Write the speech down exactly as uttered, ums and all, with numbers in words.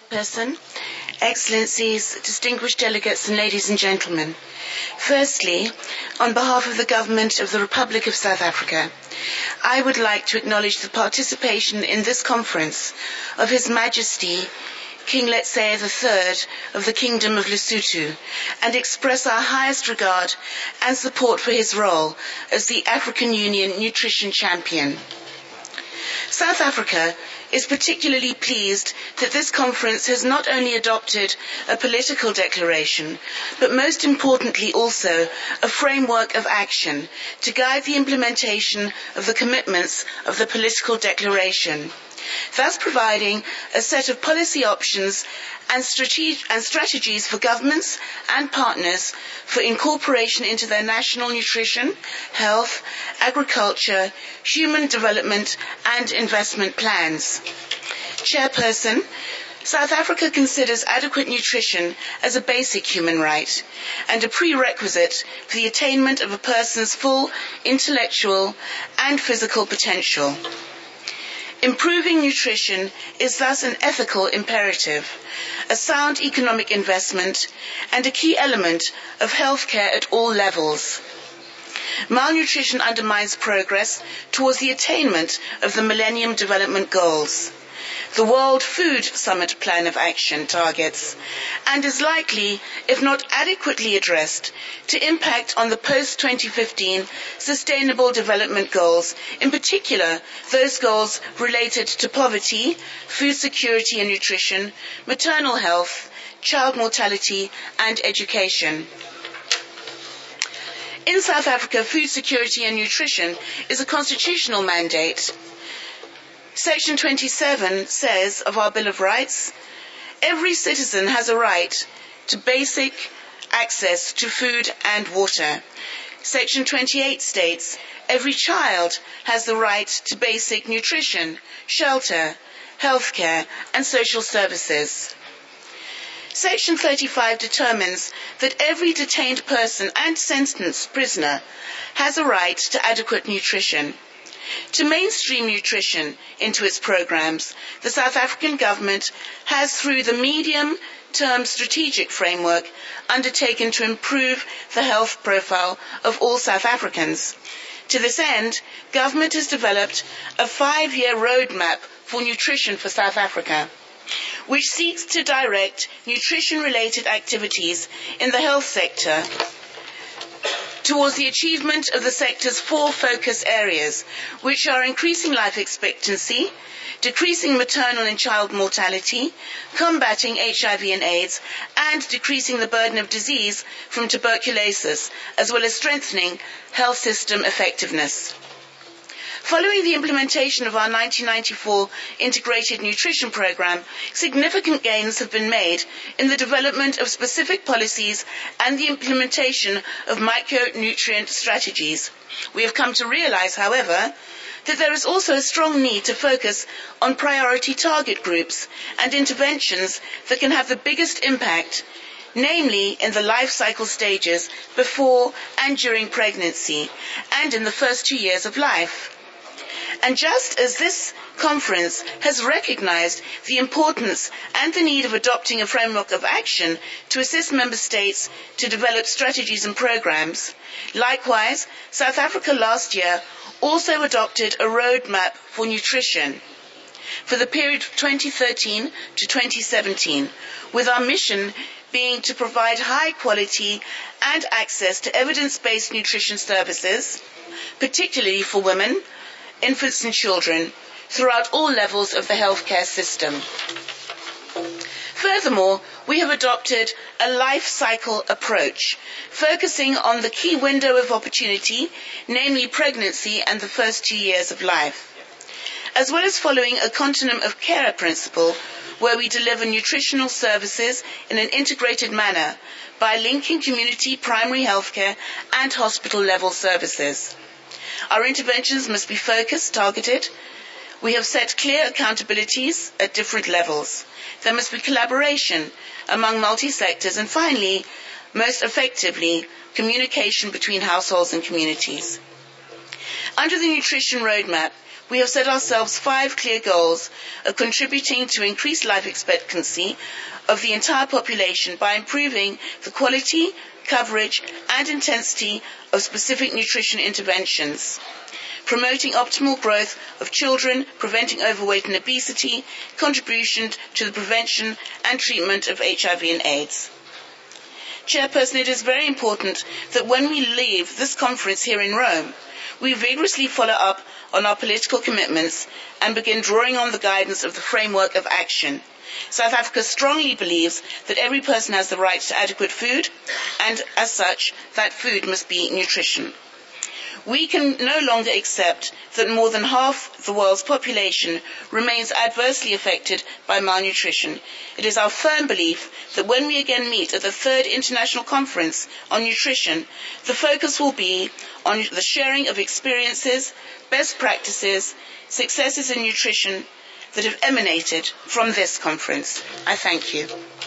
Chairperson, Excellencies, distinguished delegates and ladies and gentlemen. Firstly, on behalf of the Government of the Republic of South Africa, I would like to acknowledge the participation in this conference of His Majesty King Letsie the third of the Kingdom of Lesotho and express our highest regard and support for his role as the African Union Nutrition Champion. South Africa is particularly pleased that this conference has not only adopted a political declaration, but most importantly also a framework of action to guide the implementation of the commitments of the political declaration, thus providing a set of policy options and, strate- and strategies for governments and partners for incorporation into their national nutrition, health, agriculture, human development and investment plans. Chairperson, South Africa considers adequate nutrition as a basic human right and a prerequisite for the attainment of a person's full intellectual and physical potential. Improving nutrition is thus an ethical imperative, a sound economic investment, and a key element of healthcare at all levels. Malnutrition undermines progress towards the attainment of the Millennium Development Goals, the World Food Summit Plan of Action targets, and is likely, if not adequately addressed, to impact on the post twenty fifteen Sustainable Development Goals, in particular those goals related to poverty, food security and nutrition, maternal health, child mortality and education. In South Africa, food security and nutrition is a constitutional mandate. Section twenty-seven says of our Bill of Rights, every citizen has a right to basic access to food and water. Section twenty-eight states, every child has the right to basic nutrition, shelter, healthcare and social services. Section thirty-five determines that every detained person and sentenced prisoner has a right to adequate nutrition. To mainstream nutrition into its programs, the South African government has, through the medium-term strategic framework, undertaken to improve the health profile of all South Africans. To this end, government has developed a five-year roadmap for nutrition for South Africa, which seeks to direct nutrition-related activities in the health sector towards the achievement of the sector's four focus areas, which are increasing life expectancy, decreasing maternal and child mortality, combating H I V and AIDS, and decreasing the burden of disease from tuberculosis, as well as strengthening health system effectiveness. Following the implementation of our nineteen ninety-four Integrated Nutrition Programme, significant gains have been made in the development of specific policies and the implementation of micronutrient strategies. We have come to realise, however, that there is also a strong need to focus on priority target groups and interventions that can have the biggest impact, namely in the life cycle stages before and during pregnancy and in the first two years of life. And just as this conference has recognised the importance and the need of adopting a framework of action to assist member states to develop strategies and programmes, likewise, South Africa last year also adopted a roadmap for nutrition for the period twenty thirteen to twenty seventeen, with our mission being to provide high quality and access to evidence-based nutrition services, particularly for women, infants and children, throughout all levels of the healthcare system. Furthermore, we have adopted a life cycle approach, focusing on the key window of opportunity, namely pregnancy and the first two years of life, as well as following a continuum of care principle, where we deliver nutritional services in an integrated manner by linking community primary healthcare and hospital-level services. Our interventions must be focused, targeted. We have set clear accountabilities at different levels. There must be collaboration among multi-sectors, and finally, most effectively, communication between households and communities. Under the nutrition roadmap, we have set ourselves five clear goals of contributing to increased life expectancy of the entire population by improving the quality, coverage and intensity of specific nutrition interventions, promoting optimal growth of children, preventing overweight and obesity, contribution to the prevention and treatment of H I V and AIDS. Chairperson, it is very important that when we leave this conference here in Rome, we vigorously follow up on our political commitments and begin drawing on the guidance of the framework of action. South Africa strongly believes that every person has the right to adequate food, and as such, that food must be nutrition. We can no longer accept that more than half the world's population remains adversely affected by malnutrition. It is our firm belief that when we again meet at the third International Conference on Nutrition, the focus will be on the sharing of experiences, best practices, successes in nutrition that have emanated from this conference. I thank you.